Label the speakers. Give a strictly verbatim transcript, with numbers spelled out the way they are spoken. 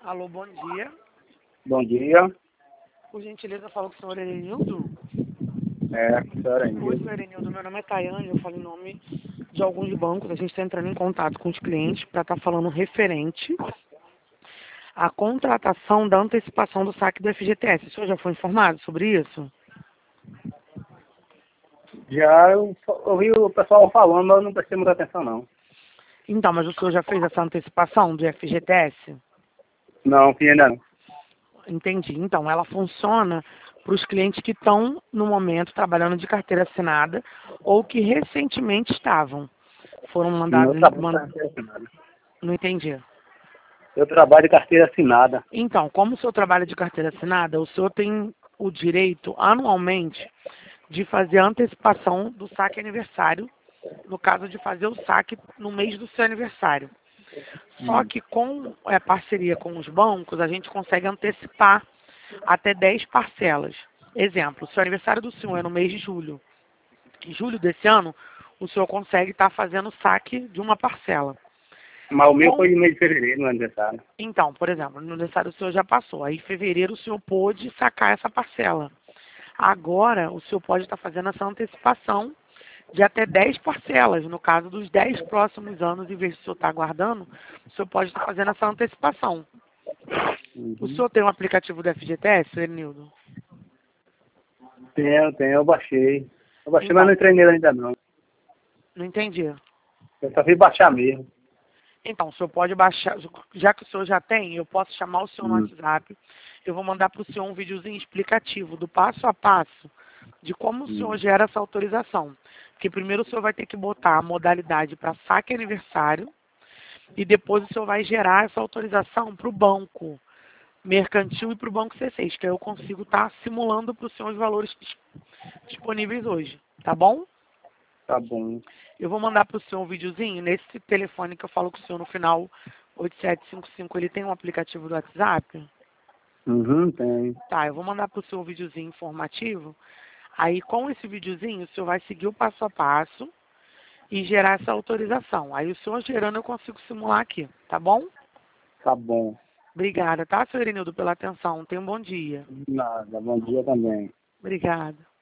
Speaker 1: Alô, bom dia.
Speaker 2: Bom dia.
Speaker 1: Por gentileza, falo com o senhor Erenildo.
Speaker 2: É, senhora
Speaker 1: Oi,
Speaker 2: Emília.
Speaker 1: senhor Erenildo. Meu nome é Tayane, eu falo em nome de alguns bancos. A gente está entrando em contato com os clientes para estar falando referente à contratação da antecipação do saque do F G T S. O senhor já foi informado sobre isso?
Speaker 2: Já eu só ouvi o pessoal falando, mas eu não prestei muita atenção, não.
Speaker 1: Então, mas o senhor já fez essa antecipação do F G T S?
Speaker 2: Não, que ainda não.
Speaker 1: Entendi. Então, ela funciona para os clientes que estão, no momento, trabalhando de carteira assinada ou que recentemente estavam. Foram
Speaker 2: Não,
Speaker 1: mandados...
Speaker 2: eu trabalho de
Speaker 1: Man...
Speaker 2: carteira assinada.
Speaker 1: Não entendi.
Speaker 2: Eu trabalho de carteira assinada.
Speaker 1: Então, como o senhor trabalha de carteira assinada, o senhor tem o direito, anualmente, de fazer a antecipação do saque aniversário, no caso de fazer o saque no mês do seu aniversário. Só
Speaker 2: Hum.
Speaker 1: que com é, parceria com os bancos, a gente consegue antecipar até dez parcelas. Exemplo, se o aniversário do senhor é no mês de julho, em julho desse ano, o senhor consegue estar fazendo o saque de uma parcela.
Speaker 2: Mas o meu
Speaker 1: Com
Speaker 2: foi no mês de fevereiro, no aniversário.
Speaker 1: Então, por exemplo, no aniversário do senhor já passou. Aí, em fevereiro, o senhor pôde sacar essa parcela. Agora, o senhor pode estar fazendo essa antecipação de até dez parcelas. No caso dos dez próximos anos, em vez de o senhor estar aguardando, o senhor pode estar fazendo essa antecipação. O
Speaker 2: Uhum.
Speaker 1: senhor tem um aplicativo do F G T S, Enildo?
Speaker 2: Tenho, tenho, eu baixei. Eu baixei, mas
Speaker 1: Então,
Speaker 2: não entrei nele ainda não.
Speaker 1: não entendi.
Speaker 2: Eu só fiz baixar mesmo.
Speaker 1: Então, o senhor pode baixar, já que o senhor já tem, eu posso chamar o senhor no
Speaker 2: Hum.
Speaker 1: WhatsApp. Eu vou mandar para o senhor um videozinho explicativo do passo a passo de como o senhor
Speaker 2: Hum.
Speaker 1: gera essa autorização. Porque primeiro o senhor vai ter que botar a modalidade para saque aniversário e depois o senhor vai gerar essa autorização para o banco mercantil e para o banco C seis, que aí eu consigo estar simulando para o senhor os valores dis- disponíveis hoje, tá bom?
Speaker 2: Tá bom.
Speaker 1: Eu vou mandar para o senhor um videozinho nesse telefone que eu falo com o senhor no final oito sete cinco cinco. Ele tem um aplicativo do WhatsApp?
Speaker 2: Uhum, tem.
Speaker 1: Tá, eu vou mandar para o senhor um videozinho informativo. Aí com esse videozinho o senhor vai seguir o passo a passo e gerar essa autorização. Aí o senhor gerando eu consigo simular aqui, tá bom?
Speaker 2: Tá bom.
Speaker 1: Obrigada, tá, senhor Irenildo, pela atenção. Tenha um bom dia.
Speaker 2: Nada, bom dia também.
Speaker 1: Obrigada.